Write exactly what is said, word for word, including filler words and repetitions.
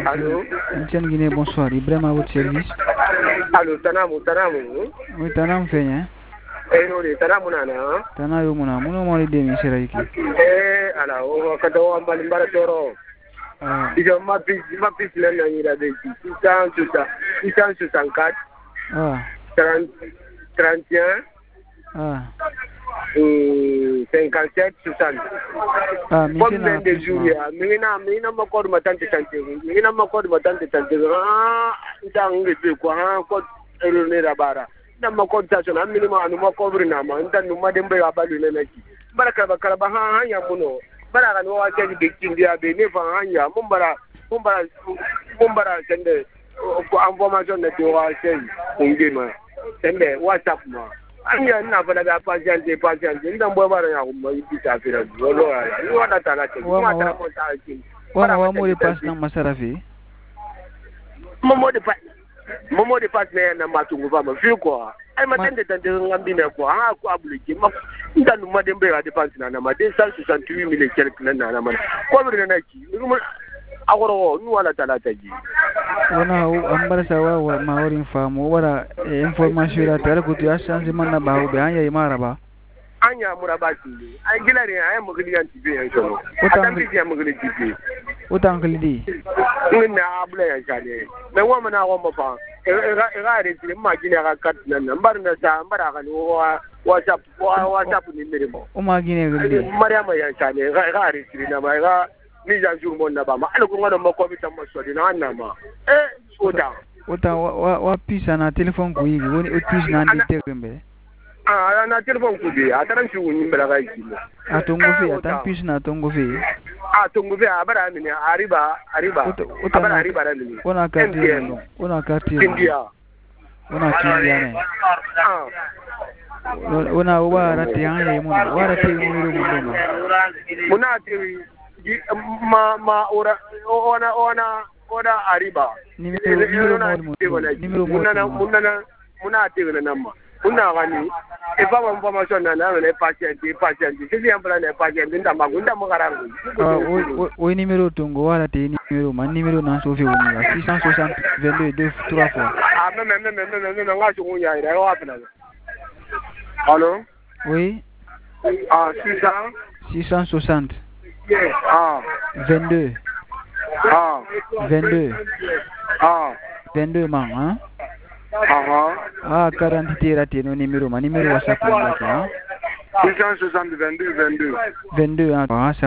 Allô? Etienne Guinée, bonsoir. Ibrahim à votre service. Allô, Tanamu, Tanamu. Oui, Tanam fait, hein? Eh, non, Tanamu, Nana. Tanayo Muna, Muno Mori Demi, Seraki. Eh, alors, quand on va aller à Toro. Ah. Il y a ma piste, ma piste, là, il y a des six cent soixante-quatre. Ah. trente et un. Ah. cinquante-sept, soixante. Ah, mais c'est combien de jours il y a? Mais non, mais non, ma corde m'a tenté de tenter. Mais non, ma corde m'a tenté de tenter. Ah, il a un peu quoi, ah, code erroné là-bas. Non, ma corde ça, c'est un minimum, nous m'a couvert, non, mais nous m'a demandé à balu le mec. Baraka, Baraka, ah, il y a mon. Baraka, nous a dit que tu dis à Béné, ah, il y a Mumbara, Mumbara, Mumbara, c'est de information de toi, c'est un game. C'est de WhatsApp, moi. Anya na fana da patience patience ndan boy bara ya kuma yi ta fira lolo ya ni wada tala ce kuma ta ko ta ce wa wa mo de pass nan masarafi mo mo de pass mo mo de pass ne na matungu ba ma fi ko ai matan da tan ngambi ne ko ha ko abulike ma ndan ma de mbe ga de pass na na ma de cent soixante-huit mille quelque na na ma ko bi na ki agoro nu wala tala ta ji wana ambara sawa wa maorin famu wala information da tare ku ya sanzi manna ba hu anya yi maraba anya muraba ti ai gilare ai mugili yanti be yan shono atan bi ya mugili ti be utan klidi nna abula ya jale me wa mana wa ma fa e ga e ga re ti ma gine ga kat nan mbar na sa mbara ga wa whatsapp wa whatsapp ni mere mo o ma gine gildi mariama ya jale ga ga re ti na ma ga ni ja jour mon na ba ma ala ko ngana ma ko bi tam so dina na ma eh oda oda wa wa pisa na telephone ku yi woni o pisa na ndi tegembe ah na telephone ku bi ataran shi woni mbara ga yi a tongo fe atan pisa na tongo fe ah tongo fe abara ni ariba ariba abara ariba ra ni ona karti no ona karti India ona India ne ah ona wa rati anye mo wa rati mo ro mo ma muna ti ma ma ora ona ona ona ariba nimero nimero mo nimero mo muna muna muna ti na nama muna gani e fa ma information na na ne patient patient si si ambra ne patient nda ma gunda mo garangu o o nimero tongo wala te nimero ma nimero na so fe woni ga six cent soixante vingt-deux deux trois fois ah me me me me me me nga so nya ira wa fina allô oui ah six cents six cent soixante ah vingt-deux ah vingt-deux ah vingt-deux man hein ah ah quarante rate no numéro ma numéro WhatsApp ma hein six cent soixante vingt-deux vingt-deux vingt-deux hein